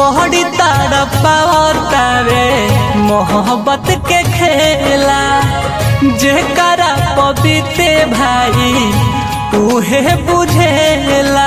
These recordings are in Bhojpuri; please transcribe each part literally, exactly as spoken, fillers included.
बहड़ी तारा पावतावे मोहब्बत के खेला जेकरा पबीते भाई उहे बुझेला।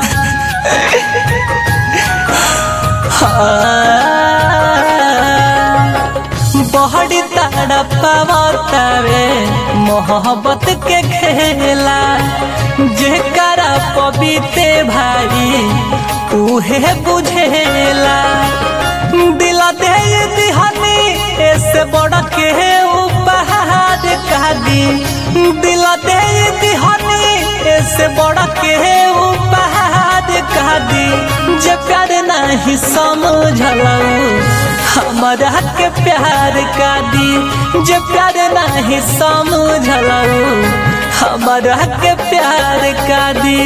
बहड़ी तारा पावतावे मोहब्बत के खेला जेकरा पबीते भाई उहे बुझेला। दिला दे दिहानी ऐसे बड़ा के उपहार का दी, दिला दे दिहानी ऐसे बड़ा के उपहार का दी। जे प्यार नहीं समझला हमारा के प्यार का दी, जे प्यार नहीं समझला हमारा के प्यार का दी।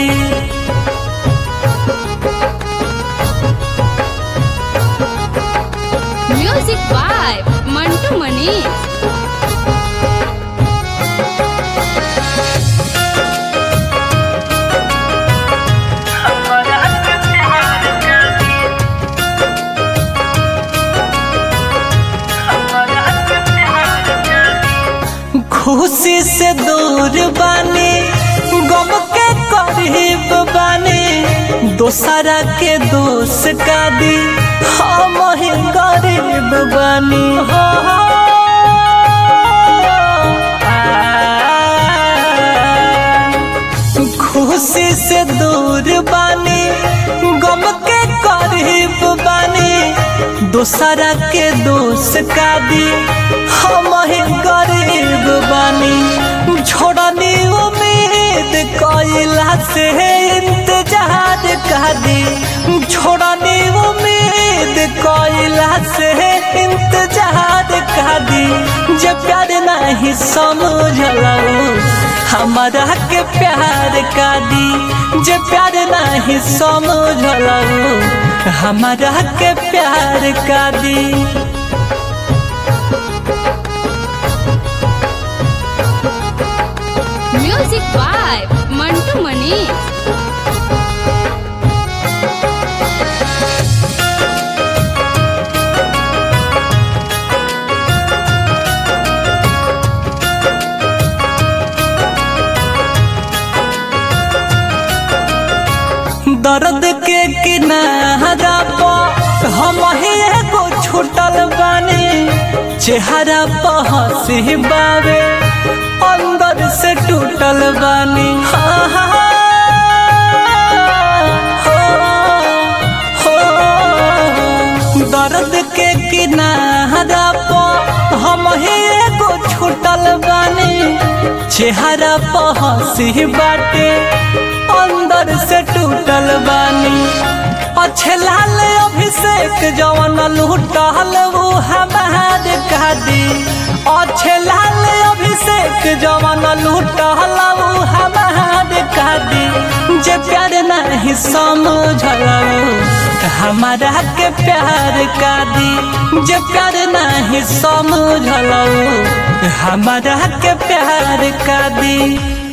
Music by Mantu Manish. खुशी से दूर बानी गम के करीब बानी, दोसरा के दोस्त का दी हम ही गरीब बानी। हो खुशी से दूर बानी गम के करीब बानी, दोसरा के दोस्त का दी हम ही गरीब बानी। छोड़नी उम्मीद कोयला से इंतजार का दी, छोड़नी उम्मीद कोयला से इंतजार का दी। जे प्यार नहीं समझला हमारा के प्यार का दी, जे प्यार नहीं समझला हमारा के प्यार का दी। Music by Mantu Manish. दर्द के किनारा पर हम ही एगो छूटल बानी, चेहरा पर हंसी बावे अंदर से टूटल बानी। हाँ हाँ हो हो दर्द के किनारा पर हम ही एगो छूटल बानी, चेहरा पर हंसी बाटे अंदर से टूटल बानी। अच्छे लाल अभिषेक जवन लूटल वो हमार का दी, अच्छे लाल अभिषेक जवन लूटल वो हमार का दी। जे प्यार नहीं समझला हमारा के प्यार का दी, जे प्यार नहीं समझला हमारा के प्यार का दी।